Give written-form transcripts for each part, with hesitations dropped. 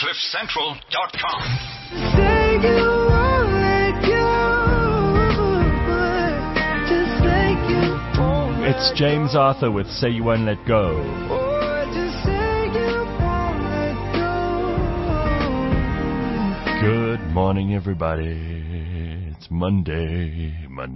CliffCentral.com. It's James Arthur with Say You Won't Let Go. Good morning, everybody. It's Monday.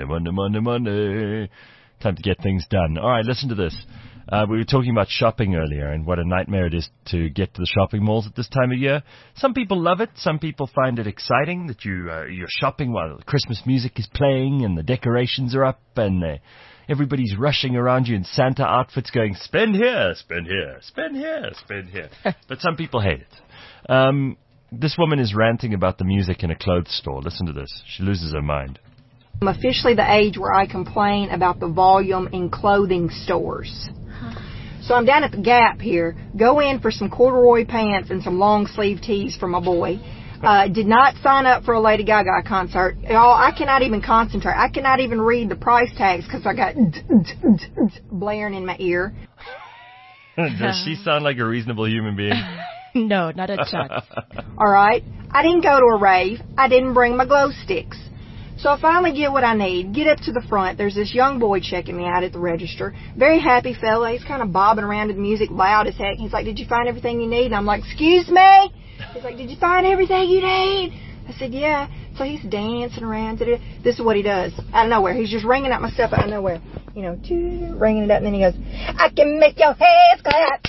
Time to get things done. All right, listen to this. We were talking about shopping earlier and what a nightmare it is to get to the shopping malls at this time of year. Some people love it. Some people find it exciting that you're shopping while the Christmas music is playing and the decorations are up and everybody's rushing around you in Santa outfits going, spend here, spend here, spend here, spend here. But some people hate it. This woman is ranting about the music in a clothes store. Listen to this. She loses her mind. I'm officially the age where I complain about the volume in clothing stores. So I'm down at the Gap here. Go in for some corduroy pants and some long sleeve tees for my boy. Did not sign up for a Lady Gaga concert. Y'all, I cannot even concentrate. I cannot even read the price tags because I got blaring in my ear. Does she sound like a reasonable human being? No, not a chance. All right. I didn't go to a rave. I didn't bring my glow sticks. So I finally get what I need. Get up to the front. There's this young boy checking me out at the register. Very happy fella. He's kind of bobbing around to the music loud as heck. He's like, did you find everything you need? And I'm like, excuse me? He's like, did you find everything you need? I said, yeah. So he's dancing around. This is what he does. Out of nowhere. He's just ringing out my stuff out of nowhere. You know, ringing it up. And then he goes, I can make your hands clap.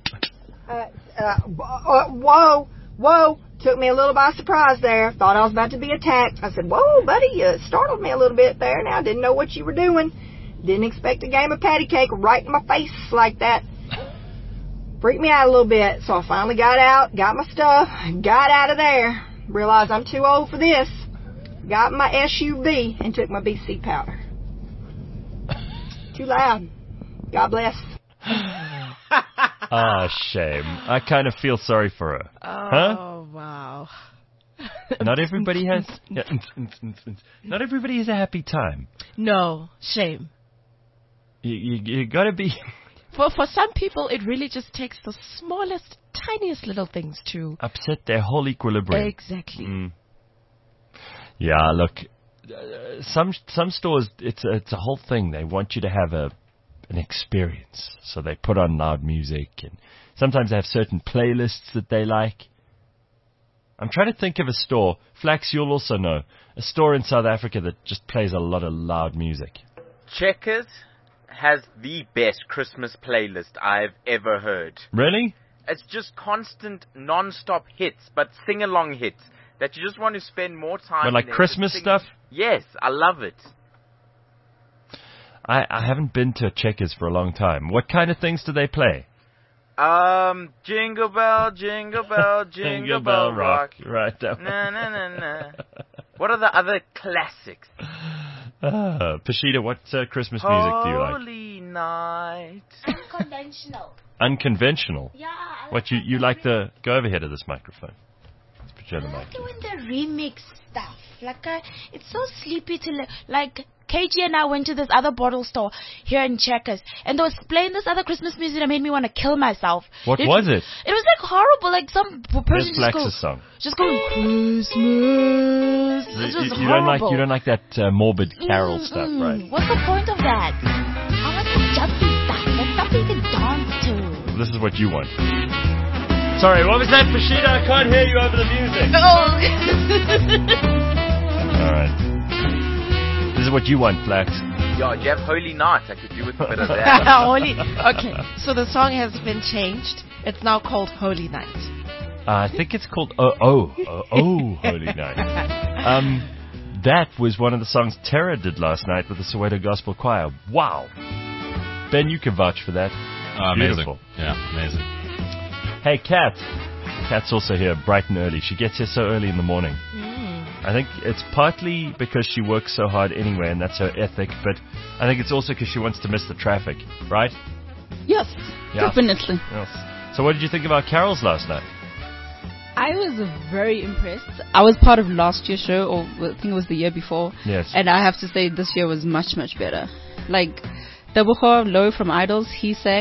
Whoa. Took me a little by surprise there. Thought I was about to be attacked. I said, whoa, buddy, you startled me a little bit there. Now, I didn't know what you were doing. Didn't expect a game of patty cake right in my face like that. Freaked me out a little bit. So I finally got out, got my stuff, got out of there. Realized I'm too old for this. Got my SUV and took my BC powder. Too loud. God bless. Shame. I kind of feel sorry for her. Oh, wow. Not everybody has a happy time. No, shame. You gotta be. For some people, it really just takes the smallest, tiniest little things to upset their whole equilibrium. Exactly. Yeah, look, some stores, it's a whole thing. They want you to have an experience. So they put on loud music, and sometimes they have certain playlists that they like. I'm trying to think of a store, Flax, you'll also know, a store in South Africa that just plays a lot of loud music. Checkers has the best Christmas playlist I've ever heard. Really? It's just constant, non-stop hits, but sing-along hits that you just want to spend more time But like Christmas stuff? Yes, I love it. I haven't been to Checkers for a long time. What kind of things do they play? Jingle bell, jingle bell, jingle bell rock. Right. Na. What are the other classics? Pashida, what Christmas music do you like? Holy Night. Unconventional. Unconventional? Yeah. What, you like the... Go over here to this microphone. I like it when the remix stuff. It's so sleepy to like... KG and I went to this other bottle store here in Checkers, and they was playing this other Christmas music that made me want to kill myself. What was it? It was like horrible, like some person song. Just going Christmas. It was horrible. You don't like that morbid carol stuff, right? What's the point of that? I want the jumpy stuff, like stuff you can dance to. This is what you want. Sorry, what was that, Pashida? I can't hear you over the music. Oh. All right. This is what you want, Flax. Yeah, you have Holy Night. I could do with a bit of that. Okay, so the song has been changed. It's now called Holy Night. I think it's called Holy Night. That was one of the songs Tara did last night with the Soweto Gospel Choir. Wow. Ben, you can vouch for that. Beautiful. Amazing. Yeah, amazing. Hey, Kat. Kat's also here bright and early. She gets here so early in the morning. I think it's partly because she works so hard anyway, and that's her ethic, but I think it's also because she wants to miss the traffic, right? Yes, Yeah. definitely. Yes. So what did you think about carols last night? I was very impressed. I was part of last year's show, or I think it was the year before. Yes. And I have to say this year was much, much better. Like, Tebogo Low from Idols, he sang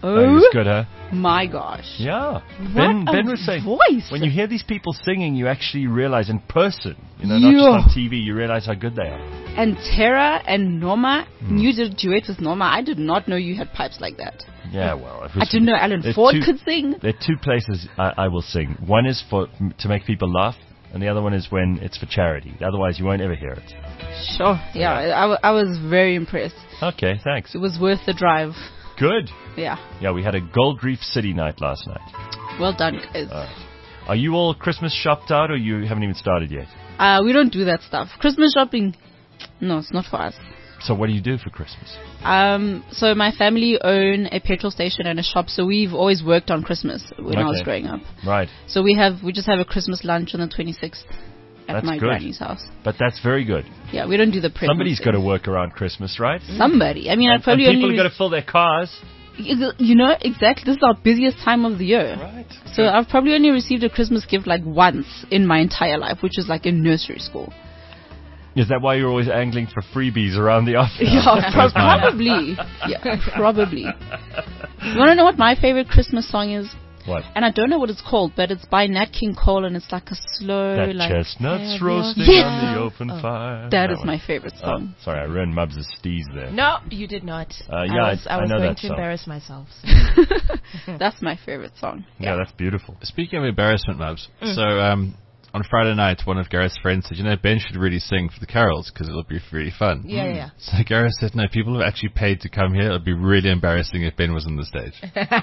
Oh, it was good, huh? my gosh. Yeah. What Ben a was saying, voice. when you hear these people singing, you actually realize in person, not Yeah. just on TV, you realize how good they are. And Tara and Norma, you did a duet with Norma. I did not know you had pipes like that. Yeah, well. It I was, didn't know Alan there are Ford two- could sing. There are two places I will sing. One is to make people laugh, and the other one is when it's for charity. Otherwise, you won't ever hear it. Sure. Yeah, I was very impressed. Okay, thanks. It was worth the drive. Good. Yeah. Yeah, we had a Gold Reef City night last night. Well done, guys. Are you all Christmas shopped out, or you haven't even started yet? We don't do that stuff. Christmas shopping, no, it's not for us. So what do you do for Christmas? So my family own a petrol station and a shop, so we've always worked on Christmas when I was Okay. growing up. Right. So we just have a Christmas lunch on the 26th at That's my good. granny's house. But that's very good. Yeah, we don't do the presents. Somebody's got to work around Christmas, right? Somebody. I mean, I And probably people only... have got to fill their cars. You know, exactly. This is our busiest time of the year. Right. So I've probably only received a Christmas gift like once in my entire life, which is like in nursery school. Is that why you're always angling for freebies around the office? Yeah, probably. Yeah, probably. You want to know what my favorite Christmas song is? What? And I don't know what it's called, but it's by Nat King Cole, and it's like a slow, That like chestnuts have roasting your- on the open fire. That is one. my favorite song. Sorry, I ruined Mubs' steez there. No, you did not. Yeah, I I was know going that to song. embarrass myself. That's my favorite song. Yeah, that's beautiful. Speaking of embarrassment, Mubs, so on Friday night, one of Gareth's friends said, Ben should really sing for the carols because it'll be really fun. Yeah. So Gareth said, no, people have actually paid to come here. It would be really embarrassing if Ben was on the stage.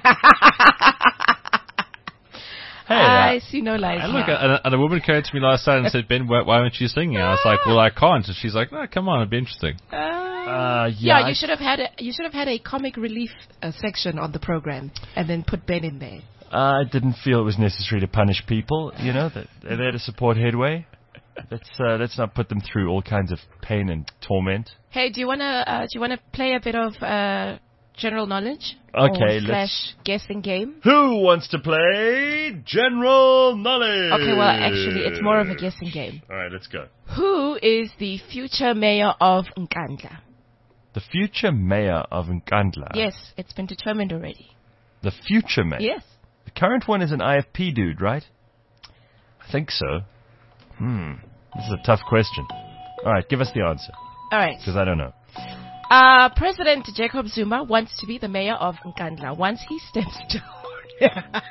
Hey, I see no lies. And look, here. and a woman came to me last night and said, Ben, why aren't you singing? I was like, well, I can't. And she's like, no, come on, it'd be interesting. Yeah, you should have had a comic relief section on the program, and then put Ben in there. I didn't feel it was necessary to punish people. That they're there to support Headway. Let's not put them through all kinds of pain and torment. Hey, do you wanna play a bit of general knowledge? Okay, slash guessing game. Who wants to play General Knowledge? Okay, well, actually, it's more of a guessing game. All right, let's go. Who is the future mayor of Nkandla? The future mayor of Nkandla. Yes, it's been determined already. The future mayor? Yes. The current one is an IFP dude, right? I think so. This is a tough question. All right, give us the answer, All right. because I don't know. President Jacob Zuma wants to be the mayor of Nkandla once he steps down.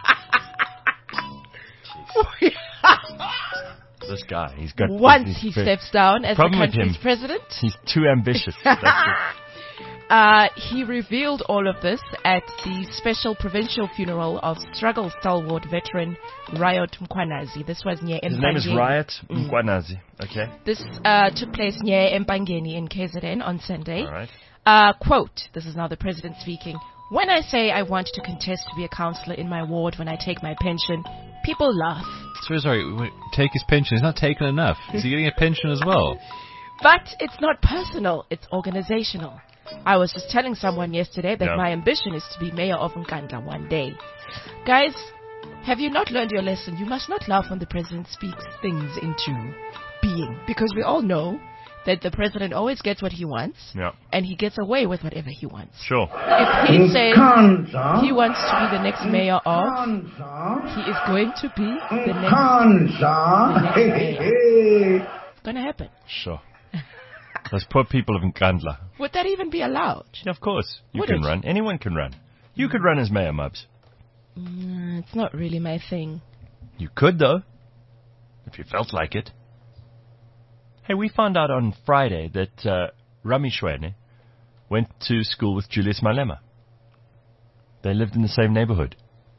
This guy, he's got... Once he's he very- steps down as the Problem with country's him. president. He's too ambitious. That's it. He revealed all of this at the special provincial funeral of struggle stalwart veteran Riot Mkwanazi. This was near His name is Mpangeni. Riot Mkwanazi. Okay. This took place near Mpangeni in KZN on Sunday. All right. Quote, this is now the president speaking. When I say I want to contest to be a councillor in my ward when I take my pension, people laugh. So sorry, take his pension. He's not taking enough. Is he getting a pension as well? But it's not personal, it's organizational. I was just telling someone yesterday that my ambition is to be mayor of Nkandla one day. Guys, have you not learned your lesson? You must not laugh when the president speaks things into being. Because we all know that the president always gets what he wants. Yeah. And he gets away with whatever he wants. Sure. If he says he wants to be the next mayor of, he is going to be the next mayor. It's going to happen. Sure. Those poor people of Nkandla. Would that even be allowed? Yeah, of course. You Would can it? run. Anyone can run. You could run as mayor, Mubs. It's not really my thing. You could, though. If you felt like it. Hey, we found out on Friday that Rami Shwene went to school with Julius Malema. They lived in the same neighborhood.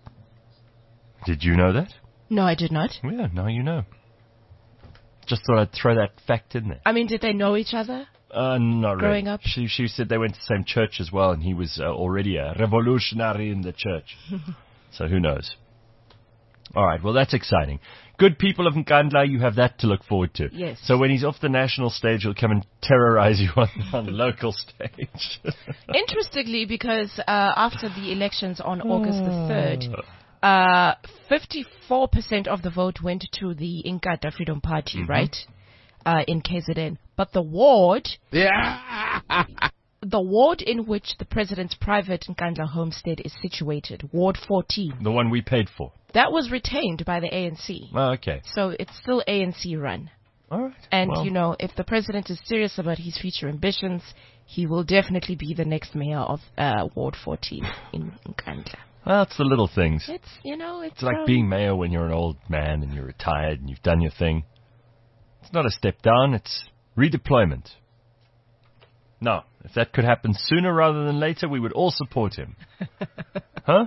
Did you know that? No, I did not. Yeah, now you know. Just thought I'd throw that fact in there. I mean, did they know each other? Not Growing really. up? She said they went to the same church as well, and he was already a revolutionary in the church. So who knows? All right, well, that's exciting. Good people of Nkandla, you have that to look forward to. Yes. So when he's off the national stage, he'll come and terrorize you on the local stage. Interestingly, because after the elections on August the 3rd, 54% of the vote went to the Inkatha Freedom Party, right? In KZN. But the ward the ward in which the president's private Nkandla homestead is situated, Ward 14, The one we paid for. that was retained by the ANC. Oh, okay. So it's still ANC run. All right. And, Well, if the president is serious about his future ambitions, he will definitely be the next mayor of Ward 14 in Nkandla. well, it's the little things. It's It's like being mayor when you're an old man and you're retired and you've done your thing. It's not a step down, it's redeployment. Now, if that could happen sooner rather than later, we would all support him. Huh?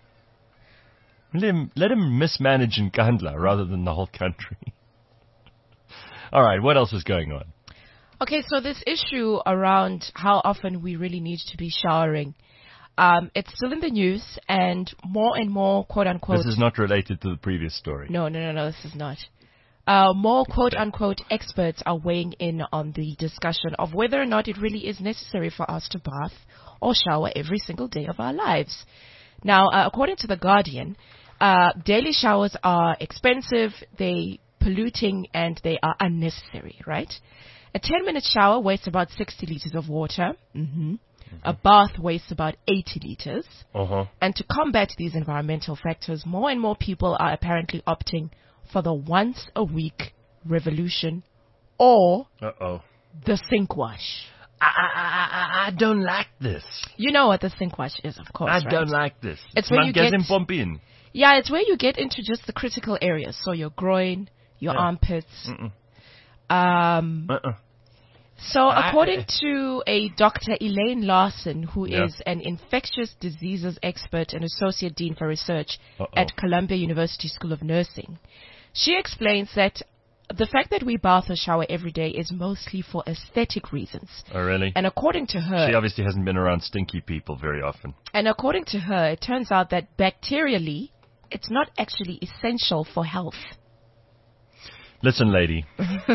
Let him mismanage in Nkandla rather than the whole country. All right, what else is going on? Okay, so this issue around how often we really need to be showering, it's still in the news, and more, quote-unquote... This is not related to the previous story. No, this is not. More quote-unquote experts are weighing in on the discussion of whether or not it really is necessary for us to bath or shower every single day of our lives. Now, according to The Guardian, daily showers are expensive, they polluting, and they are unnecessary, right? A 10-minute shower wastes about 60 liters of water. A bath wastes about 80 liters. And to combat these environmental factors, more and more people are apparently opting for the once-a-week revolution or the sink wash. I don't like this. You know what the sink wash is, of course, I don't like this. It's where you get... Pumping. Yeah, it's where you get into just the critical areas. So your groin, your armpits. So according to a Dr. Elaine Larson, who is an infectious diseases expert and associate dean for research at Columbia University School of Nursing, she explains that the fact that we bath or shower every day is mostly for aesthetic reasons. Oh, really? And according to her... She obviously hasn't been around stinky people very often. And according to her, it turns out that bacterially, it's not actually essential for health. Listen, lady.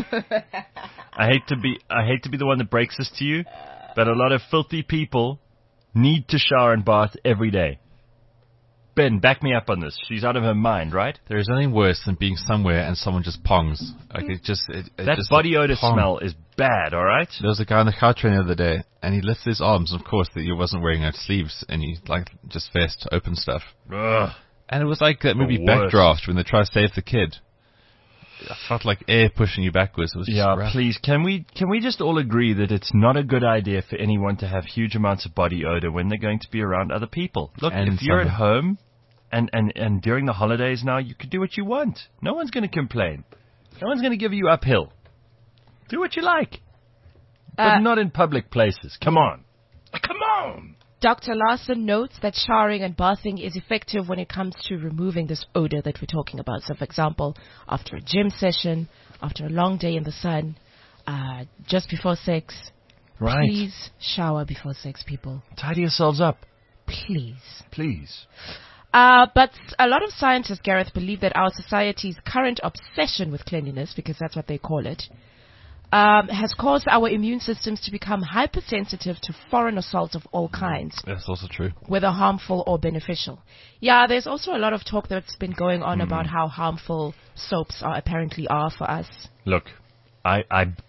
I hate to be the one that breaks this to you, but a lot of filthy people need to shower and bath every day. Ben, back me up on this. She's out of her mind, right? There is nothing worse than being somewhere and someone just pongs. Like that just body odor pong. smell is bad, all right? There was a guy on the car train the other day, and he lifted his arms. Of course, that he wasn't wearing out sleeves, and he just faced open stuff. Ugh. And it was like that movie worst. Backdraft when they try to save the kid. I felt like air pushing you backwards. It was just rough. Please, can we just all agree that it's not a good idea for anyone to have huge amounts of body odor when they're going to be around other people? Look, And if you're at summer. home and during the holidays now, you can do what you want. No one's going to complain. No one's going to give you uphill. Do what you like. But not in public places. Come on. Come on! Dr. Larson notes that showering and bathing is effective when it comes to removing this odor that we're talking about. So, for example, after a gym session, after a long day in the sun, just before sex. Right. Please shower before sex, people. Tidy yourselves up. Please. Please. But a lot of scientists, Gareth, believe that our society's current obsession with cleanliness, because that's what they call it, has caused our immune systems to become hypersensitive to foreign assaults of all kinds, That's also true. whether harmful or beneficial. Yeah, there's also a lot of talk that's been going on about how harmful soaps apparently are for us. Look, I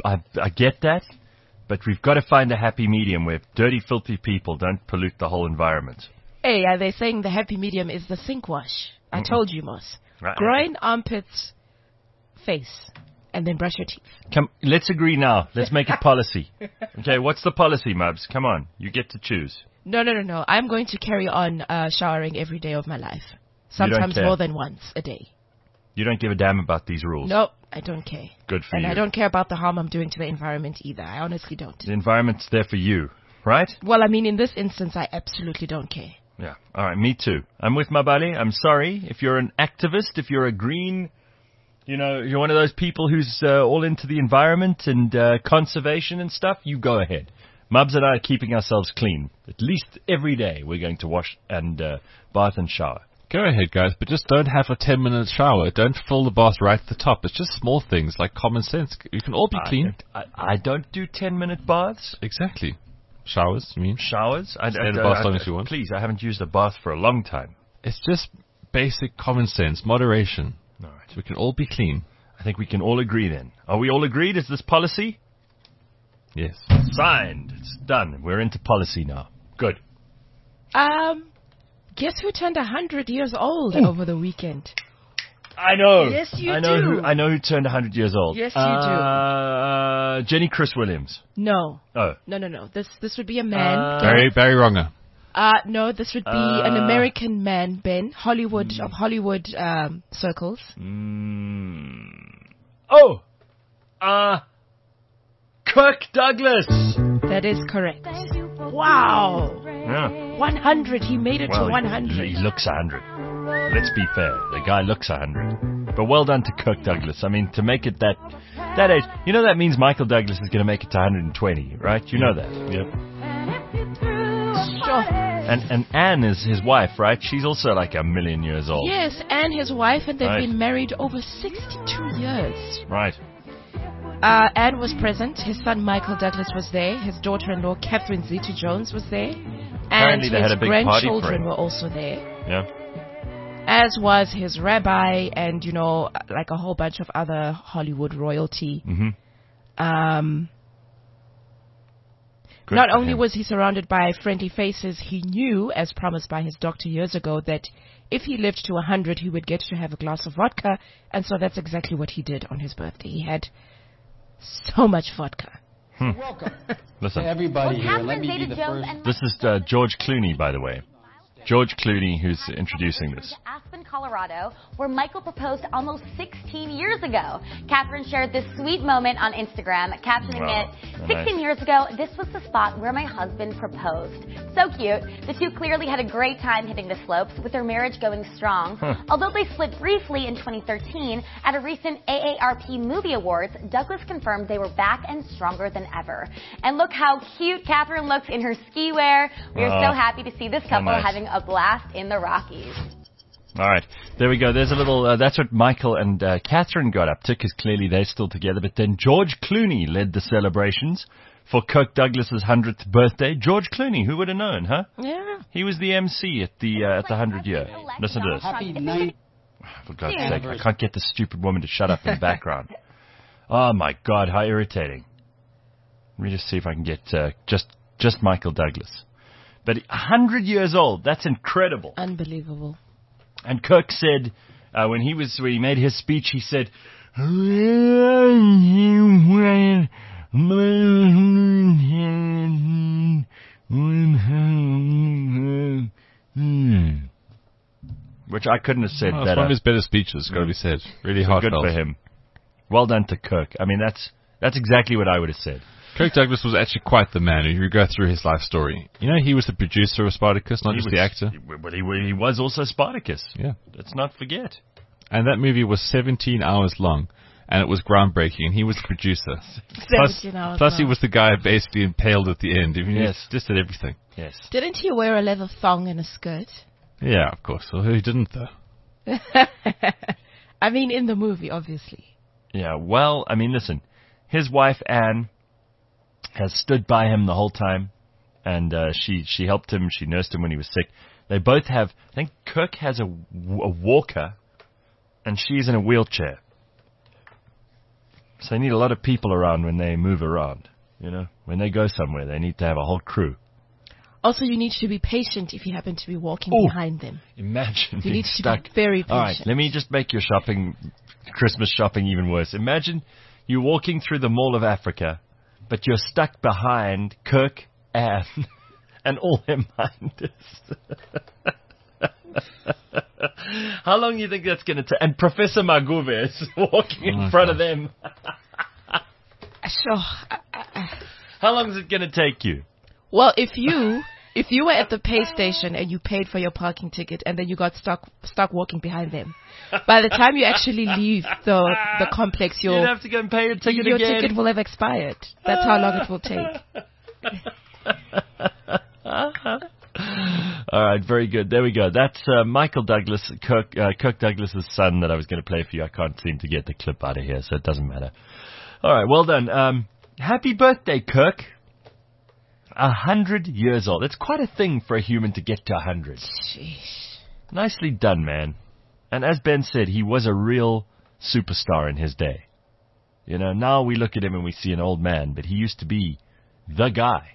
get that, but we've got to find a happy medium where dirty, filthy people don't pollute the whole environment. Hey, they're saying the happy medium is the sink wash. I told you, Moss. Right. Groin, armpits, face, and then brush your teeth. Come, let's agree now. Let's make it policy. Okay, what's the policy, Mubs? Come on, you get to choose. No. I'm going to carry on showering every day of my life. You don't Sometimes care. more than once a day. You don't give a damn about these rules. Nope, I don't care. Good for And you. I don't care about the harm I'm doing to the environment either. I honestly don't. The environment's there for you, right? Well, I mean, in this instance, I absolutely don't care. Yeah. All right, me too. I'm with Mabali. I'm sorry. If you're an activist, if you're a green, you're one of those people who's all into the environment and conservation and stuff, you go ahead. Mubs and I are keeping ourselves clean. At least every day we're going to wash and bath and shower. Go ahead, guys, but just don't have a 10-minute shower. Don't fill the bath right at the top. It's just small things like common sense. You can all be clean. I don't do 10-minute baths. Exactly. Showers, you mean? Showers? Stay in the bath as long as you want. Please, I haven't used a bath for a long time. It's just basic common sense, moderation. All right. So we can all be clean. I think we can all agree then. Are we all agreed? Is this policy? Yes. Signed. It's done. We're into policy now. Good. Guess who turned 100 years old over the weekend? I know. Yes, you I know do. I know who turned 100 years old. Yes, you Jenny Chris Williams. No. Oh. No. This would be a man. Barry Wronger. No, this would be an American man, Ben. Hollywood, of Hollywood circles. Oh! Kirk Douglas! That is correct. Wow. Yeah. 100. He made it to 100. He looks 100. Let's be fair. The guy looks 100. But well done to Kirk Douglas. I mean, to make it that age. You know that means Michael Douglas is going to make it to 120, right? You know that. Yep. Sure. And Anne is his wife, right? She's also like 1,000,000 years old. Yes, and his wife, and they've Right. been married over 62 years. Right. Anne was present. His son Michael Douglas was there. His daughter-in-law Catherine Zeta-Jones was there. Apparently And they had his a big party for grandchildren him. were also there. Yeah. As was his rabbi and, like a whole bunch of other Hollywood royalty. Mm-hmm. Good Not for only him. was he surrounded by friendly faces, he knew, as promised by his doctor years ago, that if he lived to 100, he would get to have a glass of vodka. And so that's exactly what he did on his birthday. He had so much vodka. Welcome Listen, to everybody here. Let me be the first. this is George Clooney, by the way. George Clooney, who's introducing this. Aspen, Colorado, where Michael proposed almost 16 years ago. Catherine shared this sweet moment on Instagram, captioning Wow, it, 16 years ago, this was the spot where my husband proposed. So cute. The two clearly had a great time hitting the slopes, with their marriage going strong. Although they split briefly in 2013, at a recent AARP Movie Awards, Douglas confirmed they were back and stronger than ever. And look how cute Catherine looks in her ski wear. We are so happy to see this couple nice. having a blast in the Rockies. All right, there we go. There's a little. That's what Michael and Catherine got up to, because clearly they're still together. But then George Clooney led the celebrations for Kirk Douglas's 100th birthday. George Clooney, who would have known, huh? Yeah. He was the MC at the 100 year. Listen to this. Happy night. For God's sake, I can't get this stupid woman to shut up in the background. Oh my God, how irritating. Let me just see if I can get just Michael Douglas. But 100 years old, that's incredible. Unbelievable. And Kirk said, when he made his speech, he said, which I couldn't have said Well, it's better. one of his better speeches, got to be said. Really So heartfelt. good for him. Well done to Kirk. I mean, that's exactly what I would have said. Kirk Douglas was actually quite the man. If you go through his life story, you know, he was the producer of Spartacus, not just the actor. But he was also Spartacus. Yeah. Let's not forget. And that movie was 17 hours long, and it was groundbreaking, and he was the producer. 17 hours Plus he long. was the guy basically impaled at the end. I mean, Yes. he just did everything. Yes. Didn't he wear a leather thong and a skirt? Yeah, of course. Well, who didn't, though? I mean, in the movie, obviously. Yeah, well, I mean, listen. His wife, Anne, has stood by him the whole time, and she helped him. She nursed him when he was sick. They both have, I think Kirk has a walker, and she's in a wheelchair. So they need a lot of people around when they move around. You know, when they go somewhere, they need to have a whole crew. Also, you need to be patient if you happen to be walking Ooh. behind them. Imagine You being need to stuck. be very patient. All right, let me just make your Christmas shopping even worse. Imagine you're walking through the Mall of Africa, but you're stuck behind Kirk, Anne, and all their minders. How long do you think that's going to take? And Professor Maguve is walking in front of them. Sure. How long is it going to take you? Well, if you were at the pay station and you paid for your parking ticket and then you got stuck walking behind them, by the time you actually leave the complex, You'd have to go and pay your ticket your again. ticket will have expired. That's how long it will take. All right, very good. There we go. That's Michael Douglas, Kirk Douglas's son that I was going to play for you. I can't seem to get the clip out of here, so it doesn't matter. All right, well done. Happy birthday, Kirk. 100 years old. It's quite a thing for a human to get to 100. Jeez. Nicely done, man. And as Ben said, he was a real superstar in his day. You know, now we look at him and we see an old man, but he used to be the guy.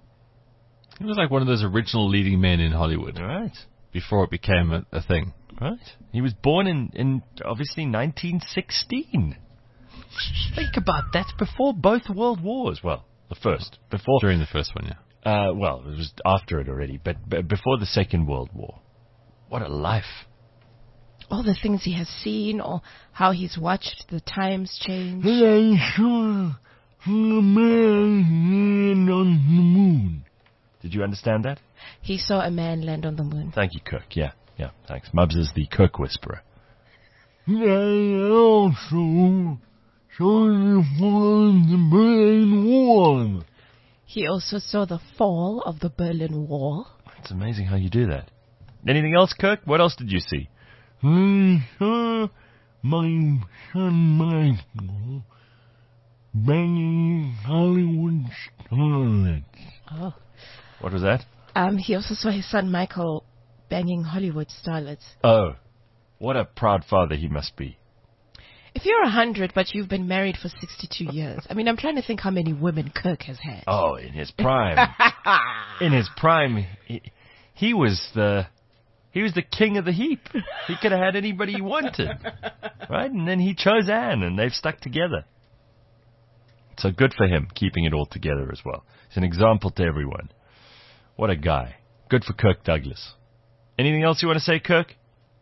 He was like one of those original leading men in Hollywood. Right. Before it became a thing. Right. He was born in obviously 1916. Think about that. Before both world wars. Well, the first. Before. During the first one, yeah. Well, it was after it already, but before the Second World War. What a life. All the things he has seen, or how he's watched the times change. I saw a man on the moon. Did you understand that? He saw a man land on the moon. Thank you, Kirk. Yeah, thanks. Mubs is the Kirk whisperer. I also saw the fall of the Berlin Wall. He also saw the fall of the Berlin Wall. It's amazing how you do that. Anything else, Kirk? What else did you see? I saw my son Michael banging Hollywood starlets. Oh. What was that? He also saw his son Michael banging Hollywood starlets. Oh, what a proud father he must be. If you're 100 but you've been married for 62 years, I mean, I'm trying to think how many women Kirk has had. Oh, in his prime. In his prime, he was the king of the heap. He could have had anybody he wanted. Right? And then he chose Anne, and they've stuck together. So good for him, keeping it all together as well. He's an example to everyone. What a guy. Good for Kirk Douglas. Anything else you want to say, Kirk?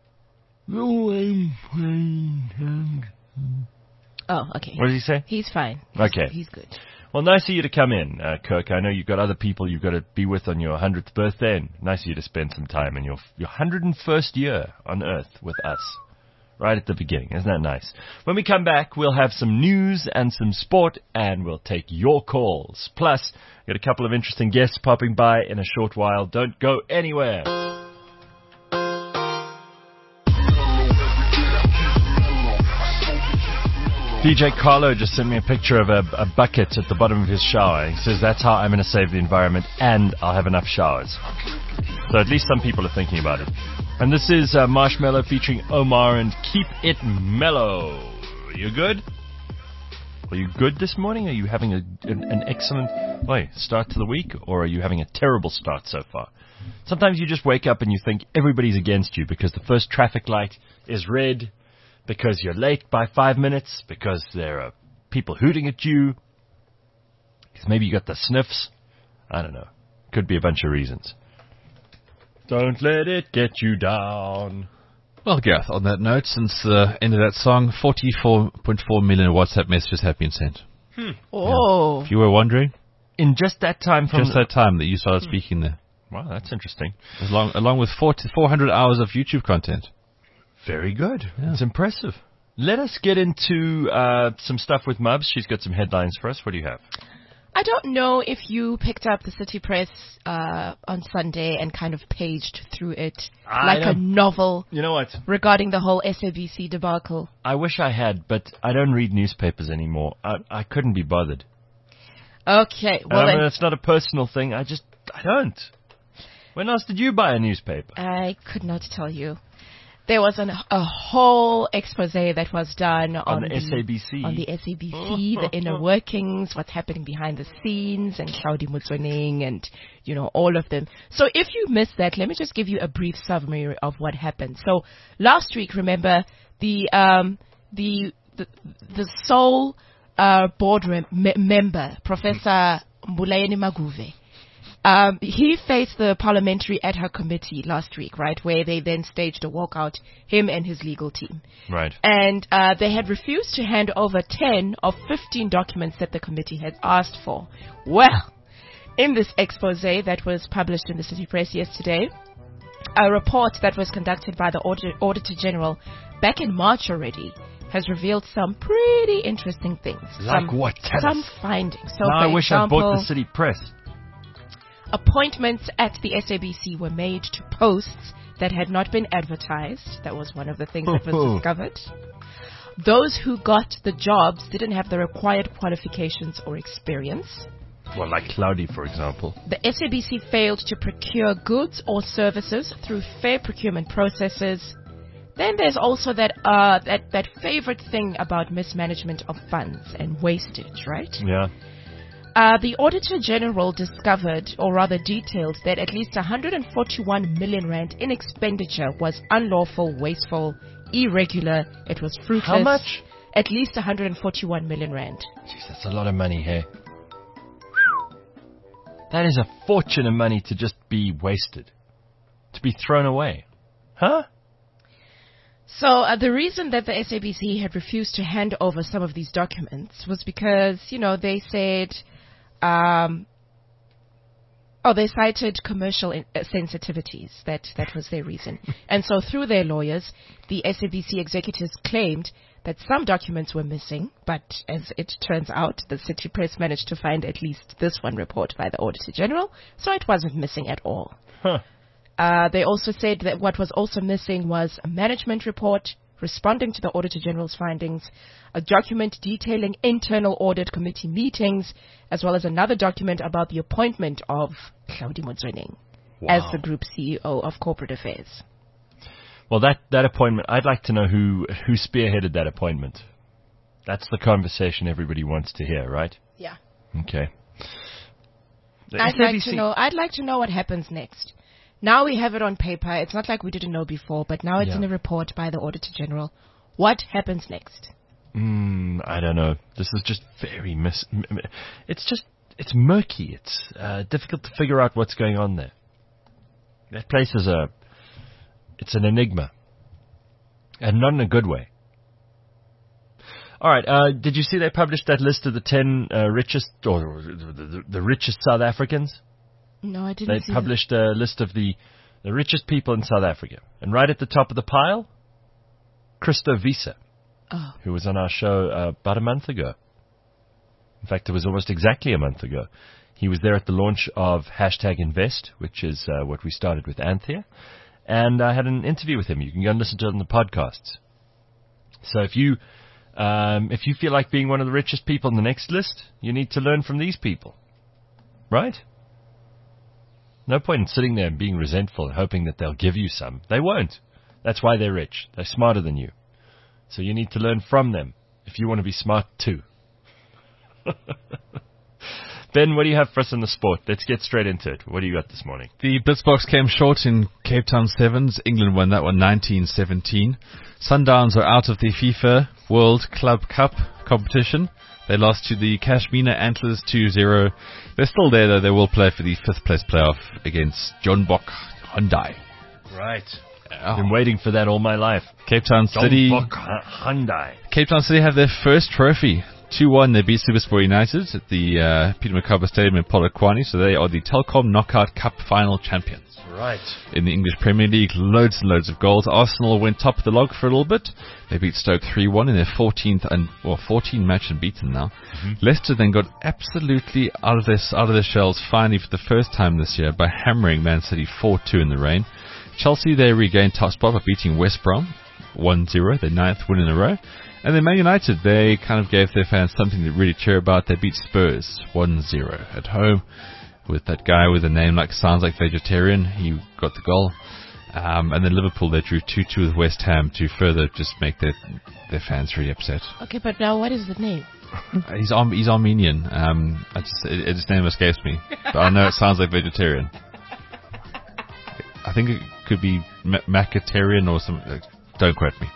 No, I'm fine. Oh, okay. What did he say? He's fine. Okay. He's good. Well, nice of you to come in, Kirk. I know you've got other people you've got to be with on your 100th birthday, and nice of you to spend some time in your 101st year on Earth with us, right at the beginning. Isn't that nice? When we come back, we'll have some news and some sport, and we'll take your calls. Plus, we've got a couple of interesting guests popping by in a short while. Don't go anywhere. DJ Carlo just sent me a picture of a bucket at the bottom of his shower. He says, that's how I'm going to save the environment, and I'll have enough showers. So at least some people are thinking about it. And this is Marshmello featuring Omar and Keep It Mellow. Are you good? Are you good this morning? Are you having an excellent start to the week? Or are you having a terrible start so far? Sometimes you just wake up and you think everybody's against you because the first traffic light is red, because you're late by 5 minutes, because there are people hooting at you, because maybe you got the sniffs. I don't know. Could be a bunch of reasons. Don't let it get you down. Well, Gareth, on that note, since the end of that song, 44.4 million WhatsApp messages have been sent. Oh. Yeah. If you were wondering. In just that time from... Just that time that you started speaking there. Wow, that's interesting. Along with 400 hours of YouTube content. Very good. Yeah. It's impressive. Let us get into some stuff with Mubs. She's got some headlines for us. What do you have? I don't know if you picked up the City Press on Sunday and kind of paged through it like a novel. You know what? Regarding the whole SABC debacle. I wish I had, but I don't read newspapers anymore. I couldn't be bothered. Okay. Well, I mean, it's not a personal thing. I don't. When else did you buy a newspaper? I could not tell you. There was a whole expose that was done on the SABC. On the SABC, the inner workings, what's happening behind the scenes, and Claudia Mutsoning, and, all of them. So if you missed that, let me just give you a brief summary of what happened. So last week, remember, the sole board member, Professor Mbulayeni Maguve, he faced the parliamentary ad hoc committee last week, right, where they then staged a walkout, him and his legal team. Right. And they had refused to hand over 10 of 15 documents that the committee had asked for. Well, in this expose that was published in the City Press yesterday, a report that was conducted by the Auditor General back in March already has revealed some pretty interesting things. Like what? Some findings. So, I wish I bought the City Press. Appointments at the SABC were made to posts that had not been advertised. That was one of the things that was discovered. Those who got the jobs didn't have the required qualifications or experience. Well, like Cloudy, for example. The SABC failed to procure goods or services through fair procurement processes. Then there's also that favorite thing about mismanagement of funds and wastage, right? Yeah. The Auditor General discovered, or rather detailed, that at least 141 million rand in expenditure was unlawful, wasteful, irregular. It was fruitless. How much? At least 141 million rand. Jeez, that's a lot of money here. That is a fortune of money to just be wasted. To be thrown away. Huh? So the reason that the SABC had refused to hand over some of these documents was because, they said, they cited commercial sensitivities. That was their reason. And so through their lawyers, the SABC executives claimed that some documents were missing, but as it turns out, the City Press managed to find at least this one report by the Auditor General, so it wasn't missing at all. Huh. They also said that what was also missing was a management report responding to the Auditor General's findings, a document detailing internal audit committee meetings, as well as another document about the appointment of Hlaudi Motsoeneng as the Group CEO of Corporate Affairs. Well, that appointment, I'd like to know who spearheaded that appointment. That's the conversation everybody wants to hear, right? Yeah. Okay. I'd like to know what happens next. Now we have it on paper. It's not like we didn't know before, but now it's in a report by the Auditor General. What happens next? I don't know. This is just very it's murky. It's difficult to figure out what's going on there. That place is it's an enigma. And not in a good way. All right. Did you see they published that list of the 10 richest, or the richest South Africans? No, I didn't see They published a list of the richest people in South Africa. And right at the top of the pile, Christo Wiese, who was on our show about a month ago. In fact, it was almost exactly a month ago. He was there at the launch of #Invest, which is what we started with Anthea. And I had an interview with him. You can go and listen to it on the podcasts. So if you feel like being one of the richest people on the next list, you need to learn from these people. Right? No point in sitting there and being resentful and hoping that they'll give you some. They won't. That's why they're rich. They're smarter than you. So you need to learn from them if you want to be smart too. Ben, what do you have for us in the sport? Let's get straight into it. What do you got this morning? The Blitzboks came short in Cape Town Sevens. England won that one 19-17. Sundowns are out of the FIFA World Club Cup competition. They lost to the Kashmina Antlers 2-0. They're still there, though. They will play for the 5th place playoff against John Bock Hyundai. Right. I've been waiting for that all my life. Cape Town City. John Bock Hyundai. Cape Town City have their first trophy. 2-1, they beat SuperSport United at the Peter Mokaba Stadium in Polokwane, so they are the Telkom Knockout Cup final champions. Right. In the English Premier League, loads and loads of goals. Arsenal went top of the log for a little bit. They beat Stoke 3-1 in their 14 match unbeaten now. Mm-hmm. Leicester then got absolutely out of their shells finally for the first time this year by hammering Man City 4-2 in the rain. Chelsea, they regained top spot by beating West Brom 1-0, their 9th win in a row. And then Man United, they kind of gave their fans something to really cheer about. They beat Spurs 1-0 at home with that guy with a name sounds like vegetarian. He got the goal. And then Liverpool, they drew 2-2 with West Ham to further just make their fans really upset. Okay, but now what is the name? He's Armenian. His name escapes me. But I know it sounds like vegetarian. I think it could be Macatarian or something. Don't quote me.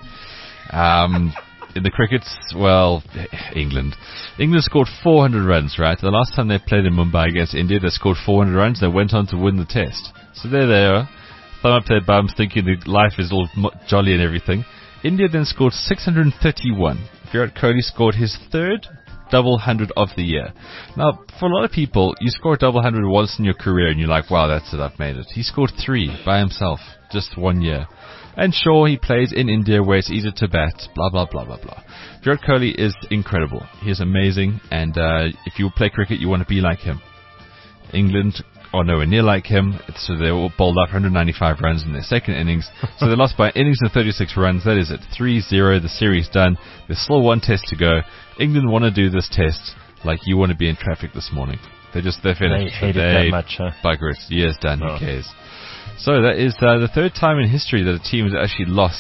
In the crickets, well, England scored 400 runs, right? The last time they played in Mumbai against India, they scored 400 runs. They went on to win the test. So there they are. Thumb up their bums thinking the life is all jolly and everything. India then scored 631. Virat Kohli scored his 3rd double 100 of the year. Now, for a lot of people, you score a double 100 once in your career and you're like, wow, that's it, I've made it. He scored 3 by himself, just 1 year. And sure, he plays in India where it's easier to bat, blah, blah, blah, blah, blah. Virat Kohli is incredible. He is amazing, and if you play cricket, you want to be like him. England are nowhere near like him, so they all bowled up 195 runs in their second innings. So they lost by innings and 36 runs. That is it. 3-0, the series done. There's still one test to go. England want to do this test like you want to be in traffic this morning. They're finished. They hate it that much, huh? Bugger it. Years done, who cares? So that is the 3rd time in history that a team has actually lost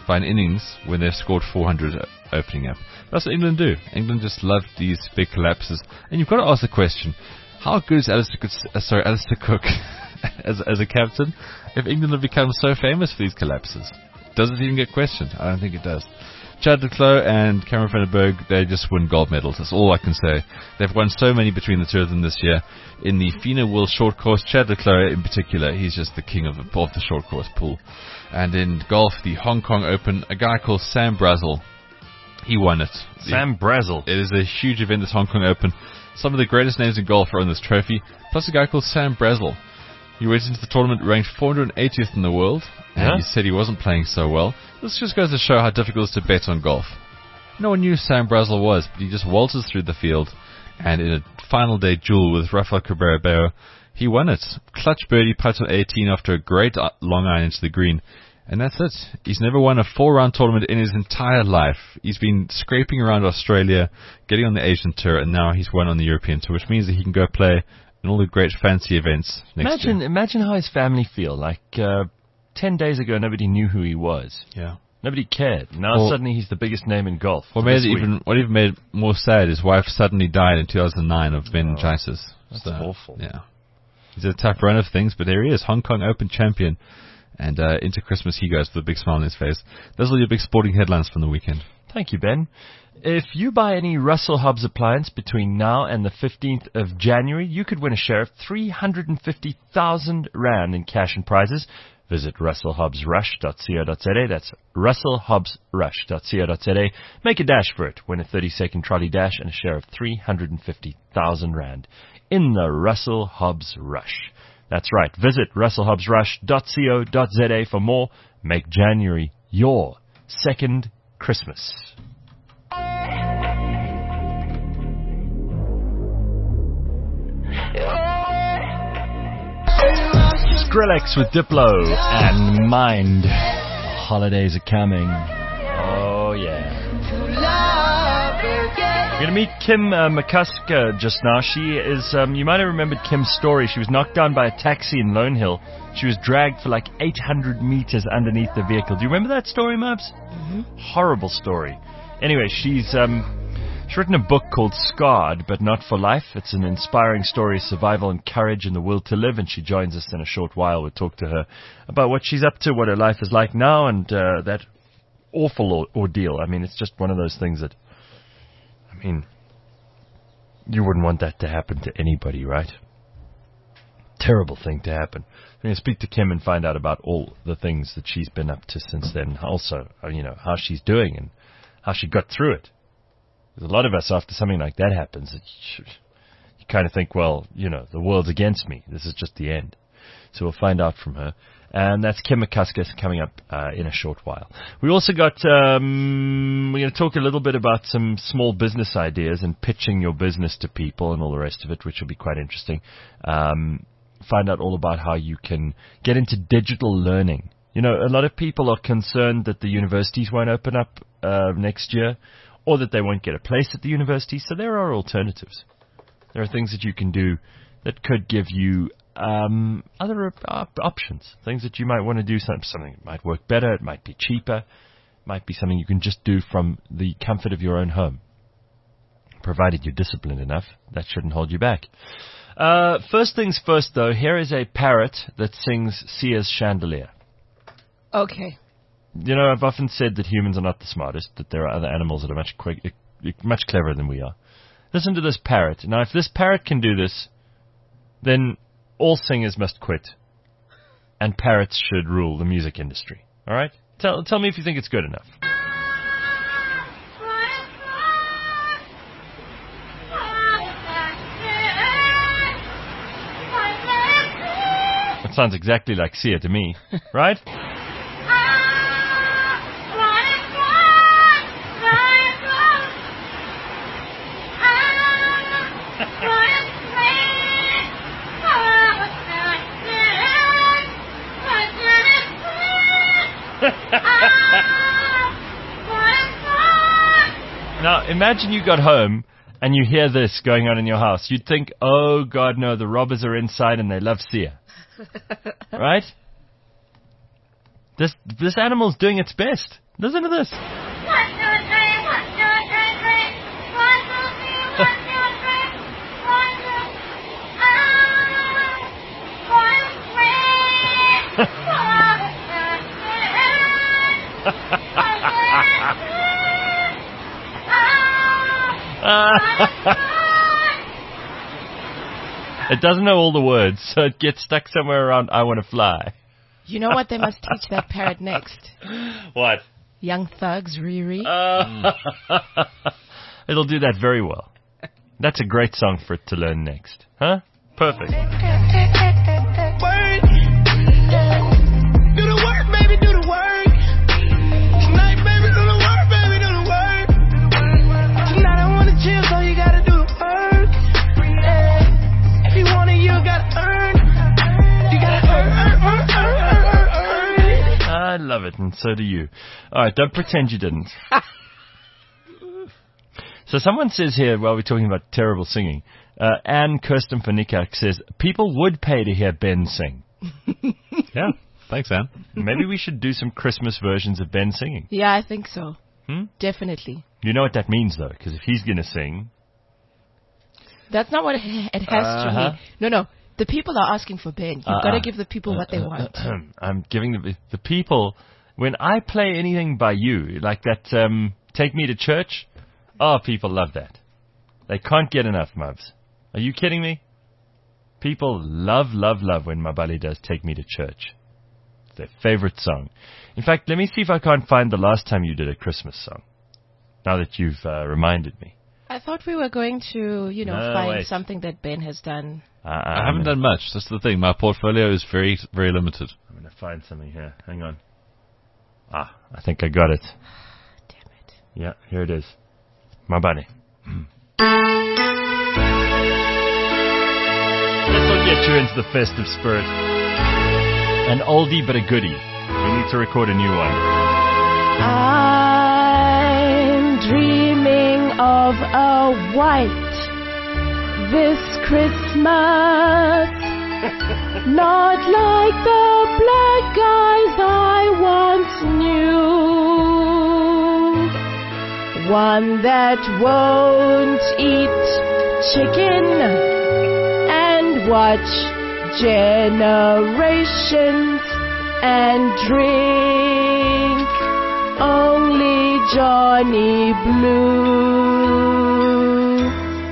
by an innings when they've scored 400 opening up. That's what England do. England just love these big collapses. And you've got to ask the question, how good is Alistair Cook as a captain if England have become so famous for these collapses? Does it even get questioned? I don't think it does. Chad de Clos and Cameron van den Berg, they just win gold medals. That's all I can say. They've won so many between the two of them this year. In the FINA World Short Course, Chad de Clos in particular, he's just the king of the short course pool. And in golf, the Hong Kong Open, a guy called Sam Brazel, he won it. Sam Brazel. It is a huge event, this Hong Kong Open. Some of the greatest names in golf are on this trophy, plus a guy called Sam Brazel. He went into the tournament ranked 480th in the world, and he said he wasn't playing so well. This just goes to show how difficult it is to bet on golf. No one knew who Sam Brazel was, but he just waltzes through the field, and in a final day duel with Rafael Cabrera-Bello, he won it. Clutch birdie putt on 18 after a great long iron into the green. And that's it. He's never won a 4-round tournament in his entire life. He's been scraping around Australia, getting on the Asian Tour, and now he's won on the European Tour, which means that he can go play in all the great fancy events next year. Imagine how his family feel. Like 10 days ago, nobody knew who he was. Yeah. Nobody cared. Now suddenly he's the biggest name in golf. What even made it more sad, his wife suddenly died in 2009 of meningitis. That's awful. Yeah. He's a tough run of things, but there he is, Hong Kong Open champion. And into Christmas he goes with a big smile on his face. Those are your big sporting headlines from the weekend. Thank you, Ben. If you buy any Russell Hobbs appliance between now and the 15th of January, you could win a share of 350,000 Rand in cash and prizes. Visit russellhobbsrush.co.za. That's russellhobbsrush.co.za. Make a dash for it. Win a 30-second trolley dash and a share of 350,000 Rand in the Russell Hobbs Rush. That's right. Visit russellhobbsrush.co.za for more. Make January your second Christmas. Skrillex with Diplo and Mind. Holidays are coming. Oh, yeah. We're going to meet Kim McCusker just now. She is, you might have remembered Kim's story. She was knocked down by a taxi in Lone Hill. She was dragged for like 800 meters underneath the vehicle. Do you remember that story, Mubs? Mm-hmm. Horrible story. Anyway, she's written a book called Scarred, but Not for Life. It's an inspiring story of survival and courage and the will to live, and she joins us in a short while. We'll talk to her about what she's up to, what her life is like now, and that awful ordeal. I mean, it's just one of those things that, I mean, you wouldn't want that to happen to anybody, right? Terrible thing to happen. I'm going to speak to Kim and find out about all the things that she's been up to since then. Also, how she's doing and how she got through it. There's a lot of us, after something like that happens, you kind of think, well, the world's against me. This is just the end. So we'll find out from her. And that's Kim McCusker coming up in a short while. We also got, we're going to talk a little bit about some small business ideas and pitching your business to people and all the rest of it, which will be quite interesting. Find out all about how you can get into digital learning. A lot of people are concerned that the universities won't open up next year, or that they won't get a place at the university. So there are alternatives. There are things that you can do that could give you other options, things that you might want to do, something that might work better, it might be cheaper, it might be something you can just do from the comfort of your own home. Provided you're disciplined enough, that shouldn't hold you back. First things first, though, here is a parrot that sings Sia's Chandelier. Okay. I've often said that humans are not the smartest, that there are other animals that are much cleverer than we are. Listen to this parrot. Now, if this parrot can do this, then all singers must quit, and parrots should rule the music industry. All right? Tell me if you think it's good enough. That sounds exactly like Sia to me, right? Now, imagine you got home and you hear this going on in your house. You'd think, oh, God, no, the robbers are inside and they love Sia. Right? This animal's doing its best. Listen to this. 1, 2, 3, 1, 2, 3, 3. 1, 2, 3, 1, 2, 3. 1, 2, 3. It doesn't know all the words, so it gets stuck somewhere around I Want to Fly. You know what they must teach that parrot next? What? Young Thugs, Riri. It'll do that very well. That's a great song for it to learn next. Huh? Perfect. Do the work, baby, do the work. Tonight, baby, do the work, baby, do the work. Tonight I wanna chill, so you gotta do the work. If you want it, you gotta earn. You gotta earn. I love it, and so do you. All right, don't pretend you didn't. So someone says here, while we're talking about terrible singing, Anne Kirsten van Niekerk says, people would pay to hear Ben sing. Yeah. Thanks, Anne. Maybe we should do some Christmas versions of Ben singing. Yeah, I think so. Hmm? Definitely. You know what that means, though, because if he's going to sing... That's not what it has to mean. No. The people are asking for Ben. You've got to give the people what they want. I'm giving the people... When I play anything by you, like that Take Me to Church, people love that. They can't get enough, Mubs. Are you kidding me? People love when Mabali does Take Me to Church. It's their favorite song. In fact, let me see if I can't find the last time you did a Christmas song. Now that you've reminded me. I thought we were going to, find something that Ben has done. I haven't done much. That's the thing. My portfolio is very, very limited. I'm going to find something here. Hang on. I think I got it. Damn it. Yeah, here it is. Mabali. This will get you into the festive spirit. An oldie but a goodie. We need to record a new one. I'm dreaming of a white this Christmas. Not like the black guys I once knew. One that won't eat chicken and watch generations and drink only Johnny Blue.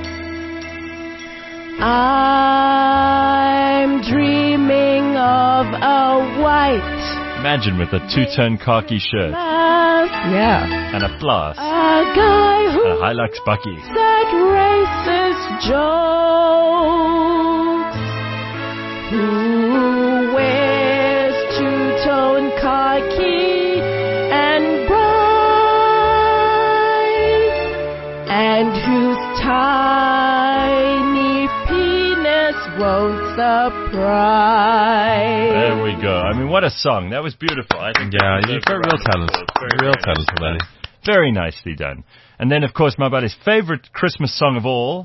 I'm dreaming of a white. Imagine with a two-tone khaki shirt. Yeah. And a blouse. A guy who a Hilux Bucky. said racist jokes. Who wears two-tone khaki and bright, and whose tiny penis won't surprise. There we go. I mean, what a song. That was beautiful. I think. Yeah, you've got real talent. Real talent, Mabali. Very nicely done. And then, of course, Mabali's favorite Christmas song of all.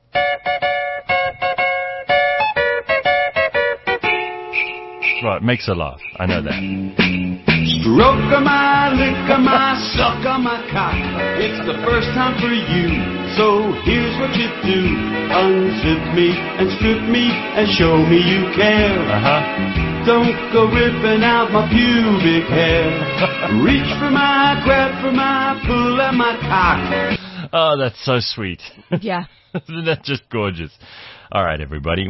Right, makes her laugh. I know that. Stroke of my, lick of my, suck of my cock. It's the first time for you, so here's what you do. Unzip me and strip me and show me you care. Don't go ripping out my pubic hair. Reach for my, grab for my, pull at my cock. Oh, that's so sweet. Yeah. Isn't that just gorgeous? All right, everybody.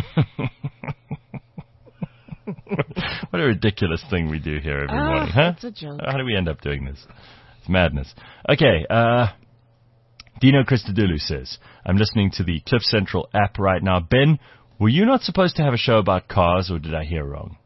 What a ridiculous thing we do here every morning, huh? It's a joke. How do we end up doing this? It's madness. Okay, Dino Christodoulou says, I'm listening to the Cliff Central app right now. Ben, were you not supposed to have a show about cars, or did I hear wrong?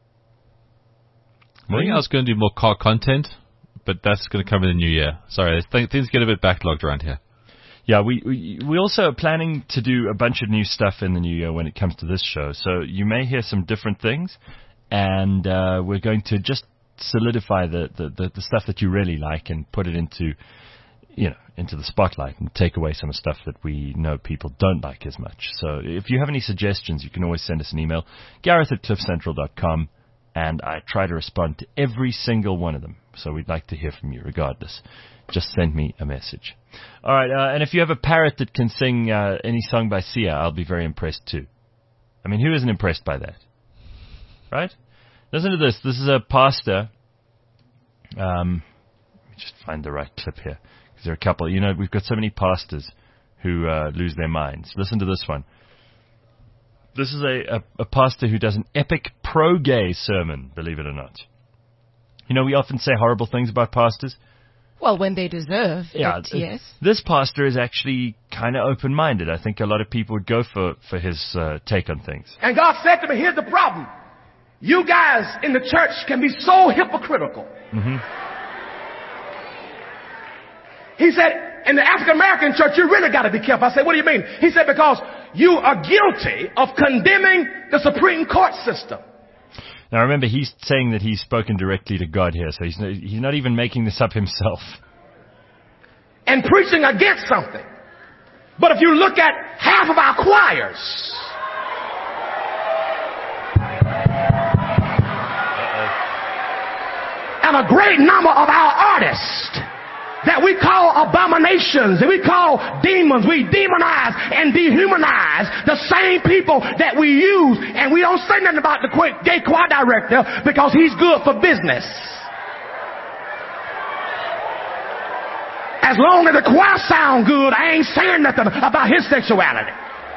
I think I was going to do more car content, but that's going to come in the new year. Sorry, things get a bit backlogged around here. Yeah, we also are planning to do a bunch of new stuff in the new year when it comes to this show. So you may hear some different things, and we're going to just solidify the stuff that you really like and put it into the spotlight and take away some of the stuff that we know people don't like as much. So if you have any suggestions, you can always send us an email, Gareth@cliffcentral.com, and I try to respond to every single one of them. So we'd like to hear from you regardless. Just send me a message. All right, and if you have a parrot that can sing any song by Sia, I'll be very impressed too. I mean, who isn't impressed by that? Right? Listen to this. This is a pastor. Let me just find the right clip here. Because there are a couple. You know, we've got so many pastors who lose their minds. Listen to this one. This is a pastor who does an epic pro-gay sermon, believe it or not. You know, we often say horrible things about pastors. Well, when they deserve it, yes. This pastor is actually kind of open-minded. I think a lot of people would go for his take on things. And God said to me, here's the problem. You guys in the church can be so hypocritical. Mm-hmm. He said, in the African-American church, you really got to be careful. I said, what do you mean? He said, because you are guilty of condemning the Supreme Court system. Now remember, he's saying that he's spoken directly to God here, so he's not even making this up himself. And preaching against something. But if you look at half of our choirs, and a great number of our artists that we call abominations, that we call demons, we demonize and dehumanize the same people that we use, and we don't say nothing about the gay choir director because he's good for business. As long as the choir sound good, I ain't saying nothing about his sexuality.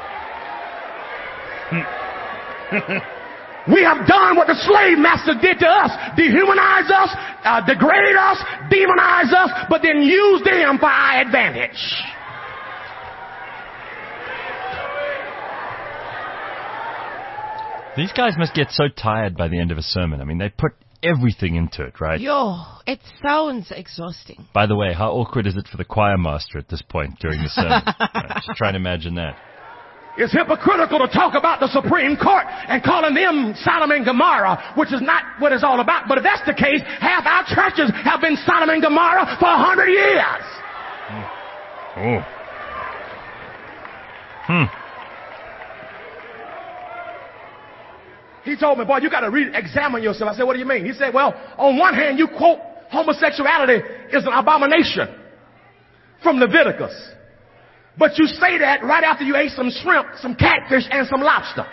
We have done what the slave master did to us. Dehumanize us, degrade us, demonize us, but then use them for our advantage. These guys must get so tired by the end of a sermon. I mean, they put everything into it, right? Yo, it sounds exhausting. By the way, how awkward is it for the choir master at this point during the sermon? Right, just try and imagine that. It's hypocritical to talk about the Supreme Court and calling them Sodom and Gomorrah, which is not what it's all about. But if that's the case, half our churches have been Sodom and Gomorrah for 100 years. He told me, boy, you got to examine yourself. I said, what do you mean? He said, well, on one hand, you quote homosexuality is an abomination from Leviticus. But you say that right after you ate some shrimp, some catfish, and some lobster.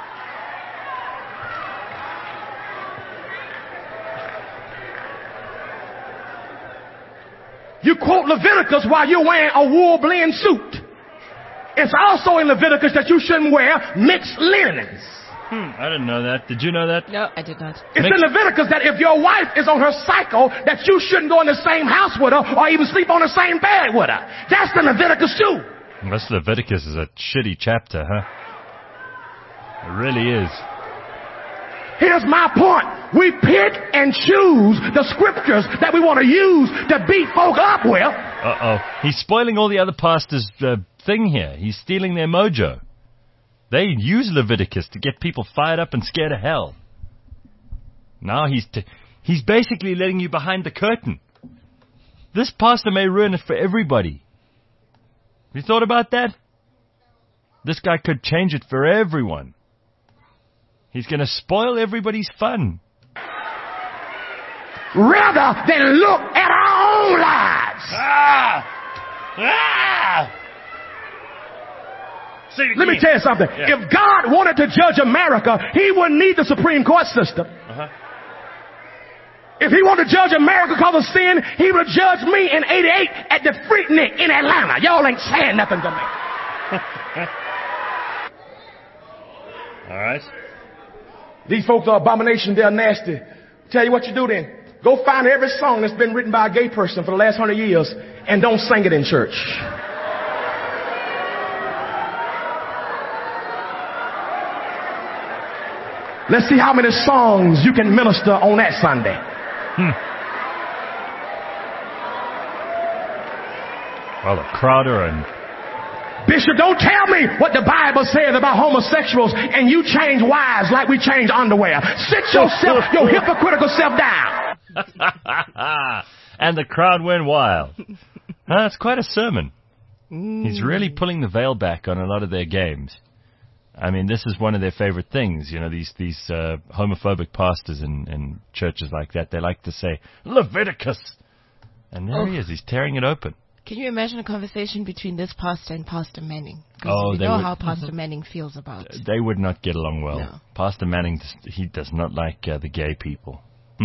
You quote Leviticus while you're wearing a wool blend suit. It's also in Leviticus that you shouldn't wear mixed linens. I didn't know that. Did you know that? No, I did not. It's in Leviticus that if your wife is on her cycle, that you shouldn't go in the same house with her or even sleep on the same bed with her. That's in Leviticus too. This Leviticus is a shitty chapter, huh? It really is. Here's my point. We pick and choose the scriptures that we want to use to beat folk up with. Uh-oh. He's spoiling all the other pastors' thing here. He's stealing their mojo. They use Leviticus to get people fired up and scared of hell. Now he's basically letting you behind the curtain. This pastor may ruin it for everybody. Have you thought about that? This guy could change it for everyone. He's going to spoil everybody's fun. Rather than look at our own lives. Let me tell you something. Yeah. If God wanted to judge America, he wouldn't need the Supreme Court system. If he wanted to judge America because of sin, he would judge me in 88 at the Freaknik in Atlanta. Y'all ain't saying nothing to me. All right. These folks are abomination. They're nasty. Tell you what you do then. Go find every song that's been written by a gay person for the last 100 years and don't sing it in church. Let's see how many songs you can minister on that Sunday. Well, the Crowder and... Bishop, don't tell me what the Bible says about homosexuals and you change wives like we change underwear. Sit yourself, your hypocritical self down. And the crowd went wild. That's quite a sermon. He's really pulling the veil back on a lot of their games. I mean, this is one of their favorite things. You know, these homophobic pastors in churches like that, they like to say, Leviticus. And there he is. He's tearing it open. Can you imagine a conversation between this pastor and Pastor Manning? Because you know how Pastor Manning feels about it. They would not get along well. No. Pastor Manning, he does not like the gay people.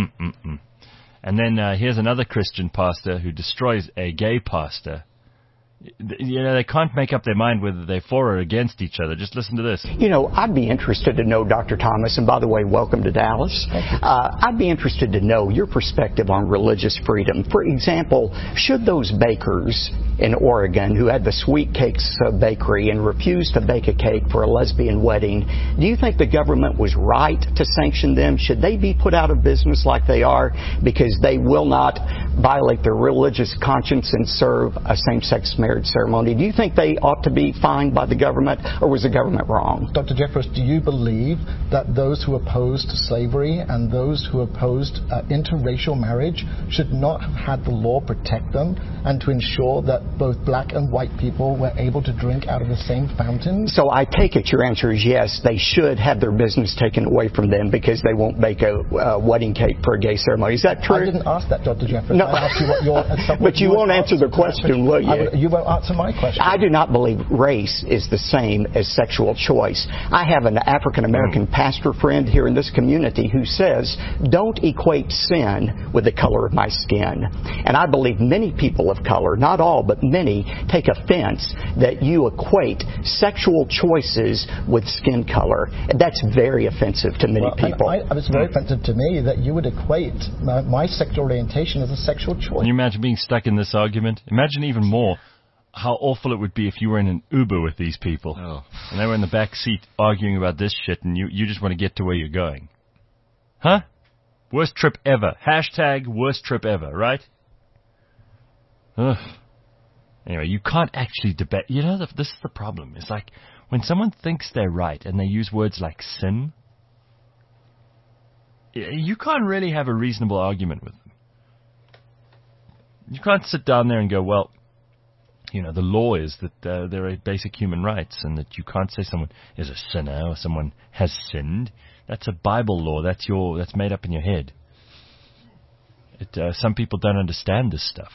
And then here's another Christian pastor who destroys a gay pastor. You know, they can't make up their mind whether they're for or against each other. Just listen to this. You know, I'd be interested to know, Dr. Thomas, and by the way, welcome to Dallas. I'd be interested to know your perspective on religious freedom. For example, should those bakers in Oregon who had the Sweet Cakes Bakery and refused to bake a cake for a lesbian wedding, do you think the government was right to sanction them? Should they be put out of business like they are because they will not violate their religious conscience and serve a same-sex marriage ceremony? Do you think they ought to be fined by the government, or was the government wrong? Dr. Jeffress, do you believe that those who opposed slavery and those who opposed interracial marriage should not have had the law protect them and to ensure that both black and white people were able to drink out of the same fountain? So I take it your answer is yes, they should have their business taken away from them because they won't bake a wedding cake for a gay ceremony. Is that true? I didn't ask that, Dr. Jeffress. No. I asked you what your... But you won't answer the question, will you? You won't answer my question. I do not believe race is the same as sexual choice. I have an African-American pastor friend here in this community who says, don't equate sin with the color of my skin. And I believe many people of color, not all, but many, take offense that you equate sexual choices with skin color. That's very offensive to many people. It's very offensive to me that you would equate my sexual orientation as a sexual choice. Can you imagine being stuck in this argument? Imagine even more how awful it would be if you were in an Uber with these people and they were in the back seat arguing about this shit and you just want to get to where you're going. Huh? Worst trip ever. Hashtag worst trip ever, right? Ugh. Anyway, you can't actually debate. You know, this is the problem. It's like when someone thinks they're right and they use words like sin, you can't really have a reasonable argument with them. You can't sit down there and go, well, you know, the law is that there are basic human rights and that you can't say someone is a sinner or someone has sinned. That's a Bible law. That's made up in your head. Some people don't understand this stuff.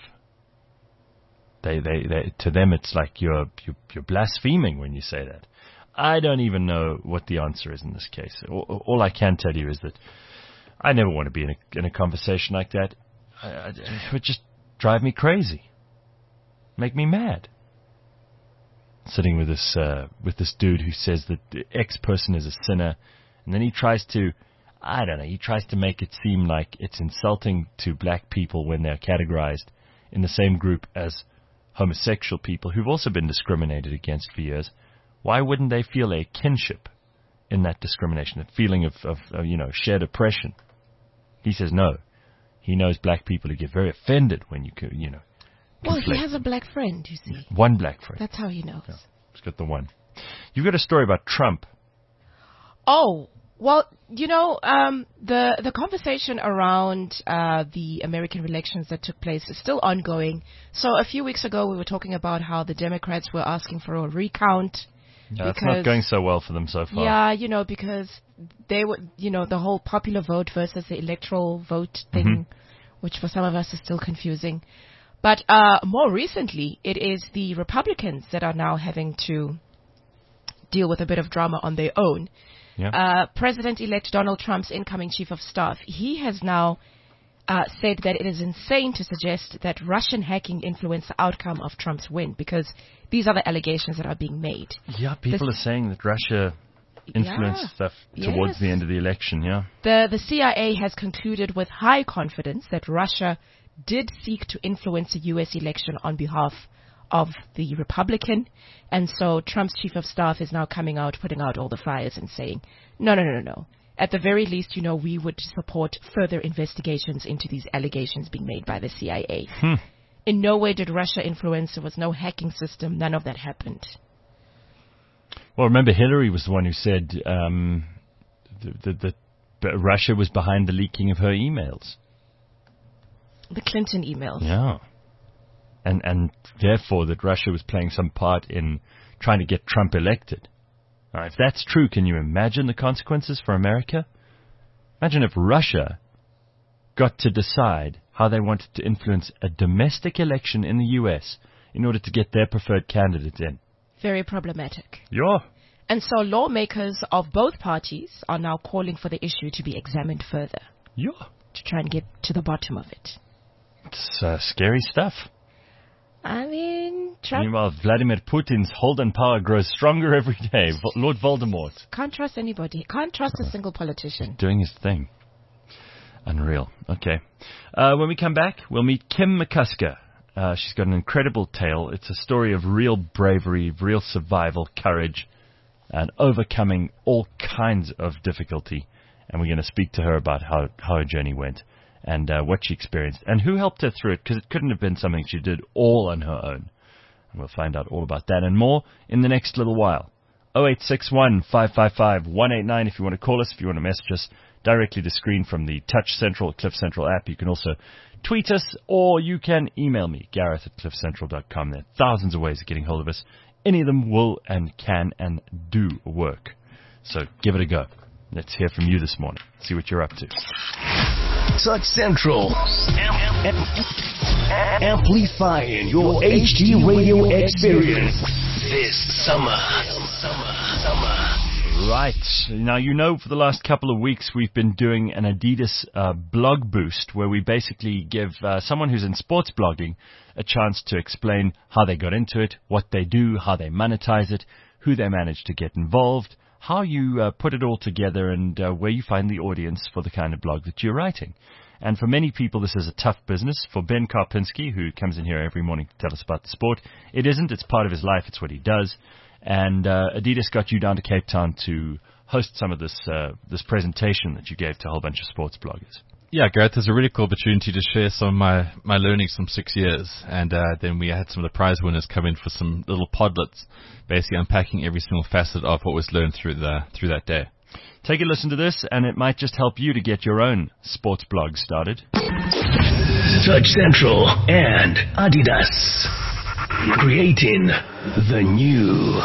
They to them it's like you're blaspheming when you say that. I don't even know what the answer is in this case. All I can tell you is that I never want to be in a conversation like that. It would just drive me crazy. Make me mad. Sitting with this dude who says that the X person is a sinner, and then he tries to, I don't know, he tries to make it seem like it's insulting to black people when they're categorized in the same group as homosexual people who've also been discriminated against for years. Why wouldn't they feel a kinship in that discrimination, a feeling of shared oppression? He says no. He knows black people who get very offended when you Well, he has a black friend, you see. One black friend. That's how he knows. Yeah, he's got the one. You've got a story about Trump. Oh, well, the conversation around the American elections that took place is still ongoing. So a few weeks ago, we were talking about how the Democrats were asking for a recount. Yeah, it's not going so well for them so far. Yeah, because they were, the whole popular vote versus the electoral vote thing, which for some of us is still confusing. But more recently, it is the Republicans that are now having to deal with a bit of drama on their own. Yeah. President-elect Donald Trump's incoming chief of staff, he has now said that it is insane to suggest that Russian hacking influenced the outcome of Trump's win, because these are the allegations that are being made. Yeah, people are saying that Russia influenced stuff towards the end of the election, yeah. The CIA has concluded with high confidence that Russia did seek to influence the U.S. election on behalf of the Republican. And so Trump's chief of staff is now coming out, putting out all the fires and saying, no. At the very least, we would support further investigations into these allegations being made by the CIA. In no way did Russia influence. There was no hacking system. None of that happened. Well, remember, Hillary was the one who said that Russia was behind the leaking of her emails. The Clinton emails. Yeah. And therefore that Russia was playing some part in trying to get Trump elected. Now, if that's true, can you imagine the consequences for America? Imagine if Russia got to decide how they wanted to influence a domestic election in the U.S. in order to get their preferred candidate in. Very problematic. Yeah. And so lawmakers of both parties are now calling for the issue to be examined further. Yeah. To try and get to the bottom of it. It's scary stuff. I mean, Trump... Meanwhile, Vladimir Putin's hold on power grows stronger every day. Lord Voldemort. Can't trust anybody. Can't trust a single politician. Doing his thing. Unreal. Okay. When we come back, we'll meet Kim McCusker. She's got an incredible tale. It's a story of real bravery, real survival, courage, and overcoming all kinds of difficulty. And we're going to speak to her about how her journey went and what she experienced and who helped her through it, because it couldn't have been something she did all on her own. And we'll find out all about that and more in the next little while. 0861 555 189 if you want to call us, if you want to message us directly to screen from the Touch Central Cliff Central app. You can also tweet us, or you can email me, Gareth@cliffcentral.com. There are thousands of ways of getting hold of us. Any of them will and can and do work. So give it a go. Let's hear from you this morning. See what you're up to. Touch Central. Amplifying your HD radio experience this summer. Right. Now, you know, for the last couple of weeks, we've been doing an Adidas blog boost where we basically give someone who's in sports blogging a chance to explain how they got into it, what they do, how they monetize it, who they manage to get involved, how you put it all together, and where you find the audience for the kind of blog that you're writing. And for many people, this is a tough business. For Ben Karpinski, who comes in here every morning to tell us about the sport, it isn't. It's part of his life. It's what he does. And Adidas got you down to Cape Town to host some of this presentation that you gave to a whole bunch of sports bloggers. Yeah, Gareth, it's a really cool opportunity to share some of my learnings from 6 years. And then we had some of the prize winners come in for some little podlets, basically unpacking every single facet of what was learned through that day. Take a listen to this, and it might just help you to get your own sports blog started. Touch Central and Adidas. Creating the new.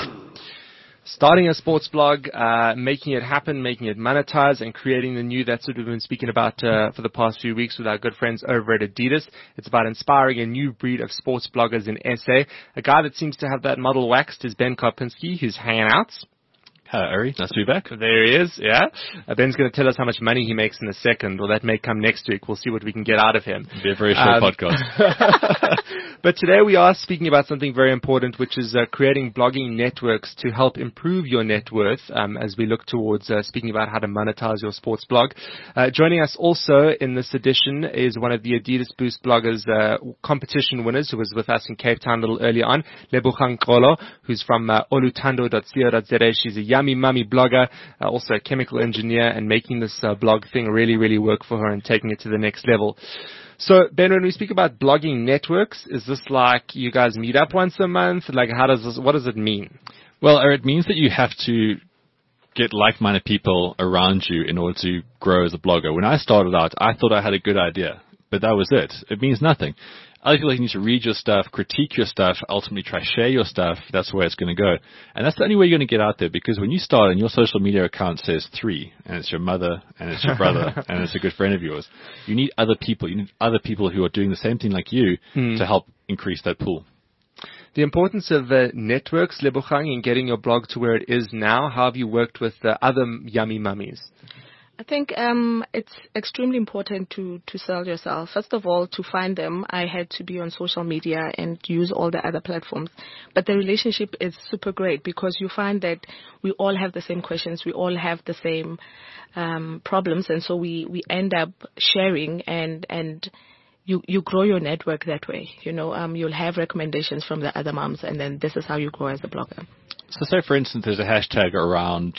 Starting a sports blog, making it happen, making it monetize, and creating the new. That's what we've been speaking about for the past few weeks with our good friends over at Adidas. It's about inspiring a new breed of sports bloggers in SA. A guy that seems to have that model waxed is Ben Karpinski, who's hanging out. Hello, Ari. Nice to be back. There he is, yeah. Ben's going to tell us how much money he makes in a second, or that may come next week. We'll see what we can get out of him. It'll be a very short podcast. But today we are speaking about something very important, which is creating blogging networks to help improve your net worth as we look towards speaking about how to monetize your sports blog. Joining us also in this edition is one of the Adidas Boost bloggers competition winners who was with us in Cape Town a little earlier on, Lebogang Nkolo, who's from olutando.co.za. She's a yummy mummy blogger, also a chemical engineer, and making this blog thing really, really work for her and taking it to the next level. So, Ben, when we speak about blogging networks, is this like you guys meet up once a month? Like, what does it mean? Well, it means that you have to get like-minded people around you in order to grow as a blogger. When I started out, I thought I had a good idea, but that was it. It means nothing. Other people need to read your stuff, critique your stuff, ultimately try to share your stuff. That's where it's going to go. And that's the only way you're going to get out there, because when you start and your social media account says 3, and it's your mother, and it's your brother, and it's a good friend of yours, you need other people. You need other people who are doing the same thing like you to help increase that pool. The importance of networks, Lebogang, in getting your blog to where it is now. How have you worked with other yummy mummies? I think it's extremely important to sell yourself. First of all, to find them, I had to be on social media and use all the other platforms. But the relationship is super great because you find that we all have the same questions, we all have the same problems, and so we end up sharing and you grow your network that way. You know, you'll have recommendations from the other moms, and then this is how you grow as a blogger. So say, for instance, there's a hashtag around,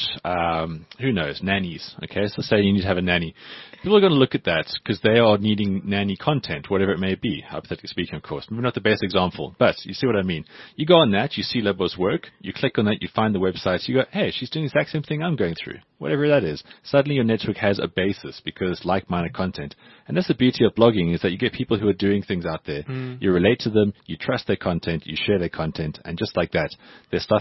who knows, nannies. Okay, so say you need to have a nanny. People are going to look at that because they are needing nanny content, whatever it may be, hypothetically speaking, of course. Maybe not the best example, but you see what I mean. You go on that, you see Lebo's work, you click on that, you find the website, you go, hey, she's doing the exact same thing I'm going through, whatever that is. Suddenly your network has a basis because like-minded content. And that's the beauty of blogging, is that you get people who are doing things out there. You relate to them, you trust their content, you share their content, and just like that, there's stuff out there that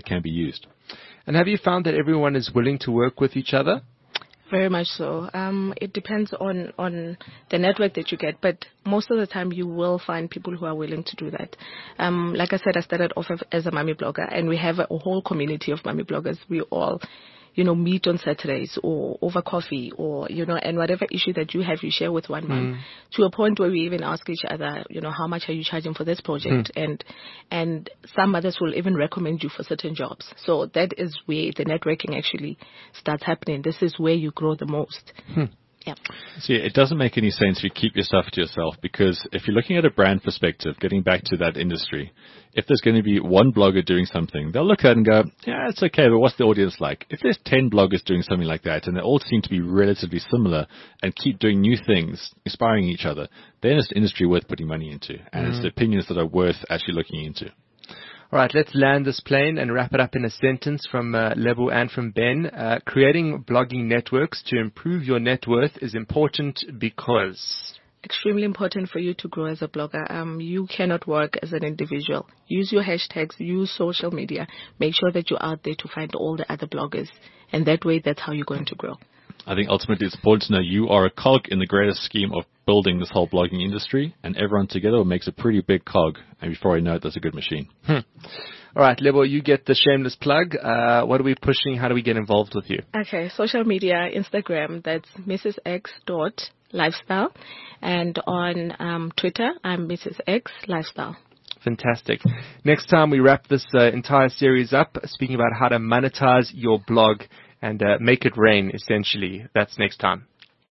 can be used. And have you found that everyone is willing to work with each other? Very much so. It depends on the network that you get, but most of the time you will find people who are willing to do that. Like I said, I started off as a mommy blogger, and we have a whole community of mommy bloggers. We all, meet on Saturdays or over coffee or, and whatever issue that you have, you share with one mom, to a point where we even ask each other, how much are you charging for this project? And some others will even recommend you for certain jobs. So that is where the networking actually starts happening. This is where you grow the most. Yeah. See, it doesn't make any sense if you keep your stuff to yourself, because if you're looking at a brand perspective, getting back to that industry, if there's going to be one blogger doing something, they'll look at it and go, yeah, it's okay, but what's the audience like? If there's 10 bloggers doing something like that and they all seem to be relatively similar and keep doing new things, inspiring each other, then it's an industry worth putting money into, and it's the opinions that are worth actually looking into. All right, let's land this plane and wrap it up in a sentence from Lebo and from Ben. Creating blogging networks to improve your net worth is important because... Extremely important for you to grow as a blogger. You cannot work as an individual. Use your hashtags, use social media. Make sure that you're out there to find all the other bloggers. And that way, that's how you're going to grow. I think ultimately it's important to know you are a cog in the greater scheme of building this whole blogging industry, and everyone together makes a pretty big cog. And before I know it, that's a good machine. All right, Lebo, you get the shameless plug. What are we pushing? How do we get involved with you? Okay, social media, Instagram, that's mrsx.lifestyle. And on Twitter, I'm Mrs. X Lifestyle. Fantastic. Next time we wrap this entire series up, speaking about how to monetize your blog and make it rain, essentially. That's next time.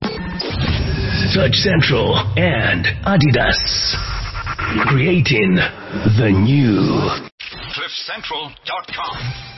Touch Central and Adidas. Creating the new. CliffCentral.com